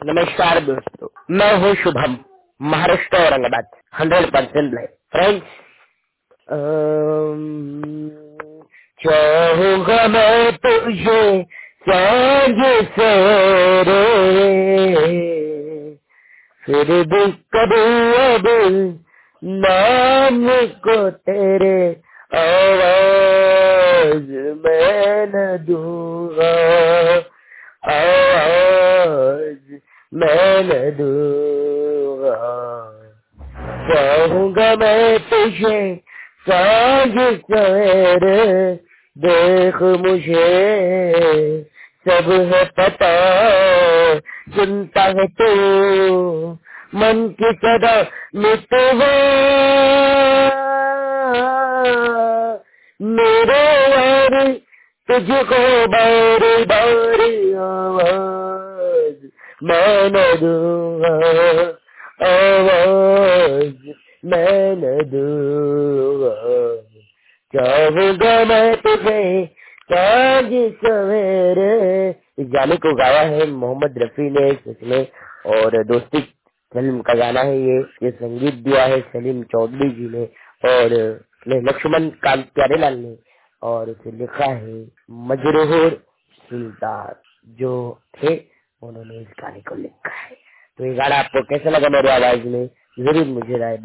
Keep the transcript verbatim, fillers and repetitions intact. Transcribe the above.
नमस्कार दोस्तों, मैं हूँ Shubham, Maharashtra Aurangabad, hundred percent live friends. चाहूंगा मैं तुझे सांझ सवेरे, फिर भी कभी अब नाम को तेरे आवाज मैं न दूंगा, आवाज मैं न दूंगा। चाहूंगा मैं तुझे सांझ सवेरे, देख मुझे सब है पता, सुनता है तू मन की सदा मितवा, मेरे यार तुझको बारी बारी आवाज मैं न दूंगा, आवाज मैं न दूंगा। चाहूंगा मैं तुझे सांझ सवेरे। इस गाने को गाया है मोहम्मद रफी ने इसमें, और दोस्ती फिल्म का गाना है ये। ये संगीत दिया है सलीम चौधरी जी ने, और लक्ष्मण कांत प्यारेलाल ने, और उसे लिखा है मजरूर सुल्तान जो थे, उन्होंने इस गाने को लिखा है। तो ये गाना आपको कैसा लगा मेरी आवाज में, जरूर मुझे राय